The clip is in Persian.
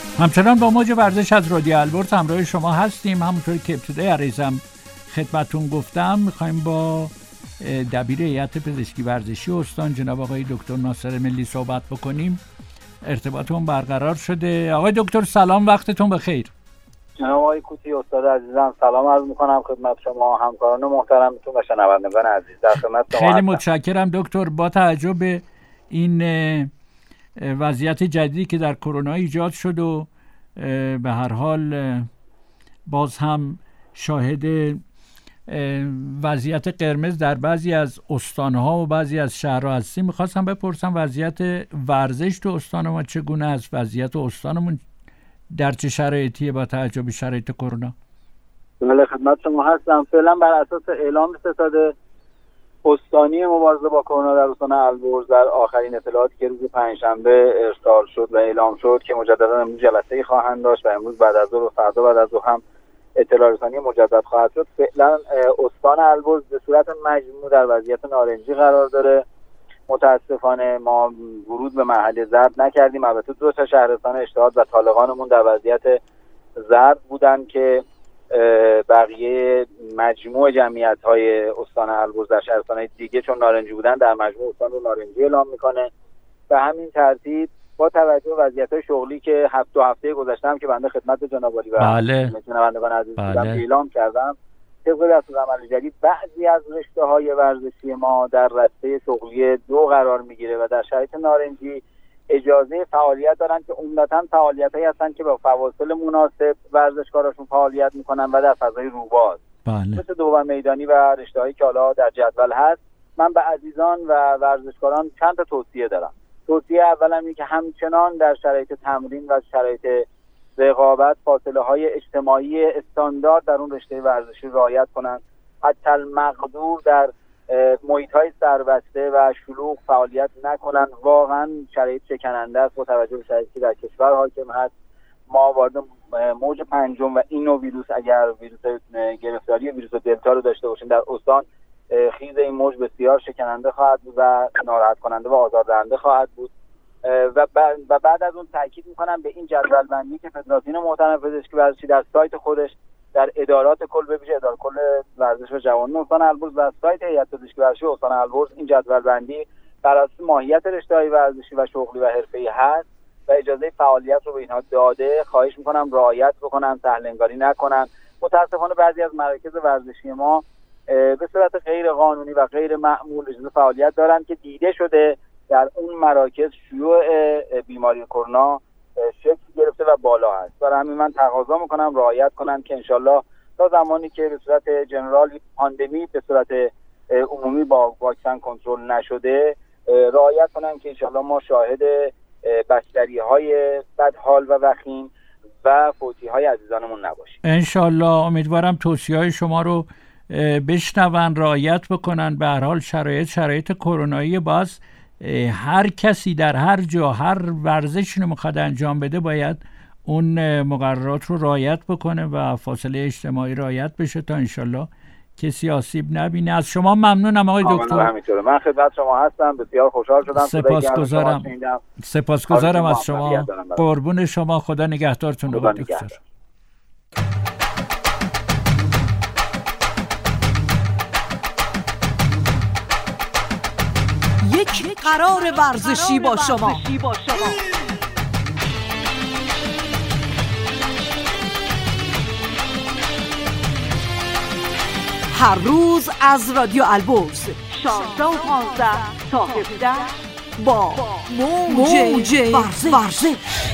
همچنان با موج ورزش از رادیو البرز همراه شما هستیم. همونطوری که ابتدای عریضم خدمتتون گفتم میخوایم با دبیر هیئت پزشکی ورزشی استان جناب آقای دکتر ناصر ملی صحبت بکنیم. ارتباطمون برقرار شده. آقای دکتر سلام، وقتتون بخیر. جناب آقای کوتی استاد عزیزم سلام عرض میکنم خدمت شما، همکاران محترمتون و شنوندگان عزیز. در خدمت شما خیلی متشکرم دکتر. با توجه به این وضعیت جدیدی که در کرونا ایجاد شد و به هر حال باز هم شاهد وضعیت قرمز در بعضی از استانها و بعضی از شهرها هستیم، میخواستم بپرسم وضعیت ورزش تو استان ما چگونه است؟ وضعیت استانمون در چه شرایطیه با توجه به شرایط کرونا؟ بله خدمت شما هستم. فعلا بر اساس اعلام ستاد استانی مبارزه با کرونا در استان البرز در آخرین اطلاعاتی که روز پنجشنبه ارسال شد و اعلام شد که مجددا امروز جلسه‌ای خواهند داشت و امروز بعد از ظهر و فردا بعد از ظهر هم اطلاع رسانی مجدد خواهد شد. فعلا استان البرز به صورت مجموع در وضعیت نارنجی قرار داره. متاسفانه ما ورود به مرحله زرد نکردیم. البته 2 تا شهرستان اشتهاد و طالقانمون در وضعیت زرد بودن که بقیه مجموع جمعیت‌های استان البرز در شهرستان‌های دیگه چون نارنجی بودن در مجموع استان رو نارنجی اعلام میکنه. به همین ترتیب با توجه به وضعیت‌های شغلی که هفته گذشته هم که بنده خدمت جناب عالی و شنوندگان عزیز بودم اعلام کردم، طبق دستورالعمل جدید بعضی از رشته‌های ورزشی ما در رشته شغلی 2 قرار میگیره و در شرایط نارنجی اجازه فعالیت دارن که عمدتاً فعالیتایی هستن که با فواصل مناسب ورزشکاراشون فعالیت میکنن و در فضای روباز. مثل دو میدانی و رشته‌هایی که حالا در جدول هست. من به عزیزان و ورزشکاران چند تا توصیه دارم. توصیه اولم اینه که همچنان در شرایط تمرین و شرایط رقابت فاصله‌های اجتماعی استاندارد در اون رشته ورزشی رعایت کنن. حتی المقدور در محیط‌های سربسته و شلوغ فعالیت نکنن. واقعا شرایط شکننده است با توجه به شرایطی که در کشور حاکم هست. ما وارد موج 5 و این نوع ویروس، اگر ویروس گرفتاری ویروس دلتا رو داشته باشیم در استان، خیز این موج بسیار شکننده خواهد بود و ناراحت کننده و آزاردهنده خواهد بود. و بعد از اون تاکید میکنم به این جدول بندی که فدراسیون محترم پزشکی ورزشی در سایت خودش در ادارات کل ببیشه اداره کل ورزش و جوانان استان البرز و سایت هیئت پزشکی ورزشی استان البرز این جدول بندی بر اساس ماهیت رشته‌های ورزشی و شغلی و حرفه‌ای هست و اجازه فعالیت رو به اینها داده. خواهش میکنم رعایت بکنن، سهل‌انگاری نکنن. متاسفانه بعضی از مراکز ورزشی ما به صورت غیر قانونی و غیر معمول اجازه فعالیت دارن که دیده شده در اون مراکز شیوع بیماری کرونا شکل گرفته و بالا هست. برای همین من تقاضا میکنم رعایت کنن که انشالله تا زمانی که به صورت جنرال پاندمی به صورت عمومی با واکسن کنترل نشده رعایت کنن که انشالله ما شاهد بستری‌های بدحال و وخیم و فوتی‌های عزیزانمون نباشیم. انشالله. امیدوارم توصیه‌های شما رو بشنون، رعایت بکنن. به هر حال شرایط کرونایی باز هر کسی در هر جا هر ورزشی رو میخواد انجام بده باید اون مقررات رو رعایت بکنه و فاصله اجتماعی رعایت بشه تا انشالله کسی آسیب نبینه. از شما ممنونم آقای دکتر. من خدمت شما هستم. بسیار خوشحال شدم. سپاسگزارم از شما. قربون شما. خدا نگهدارتون آقای دکتر. یک قرار ورزشی با شما. هر روز از رادیو البرز 16 و 15 تا 17 با موج ورزش.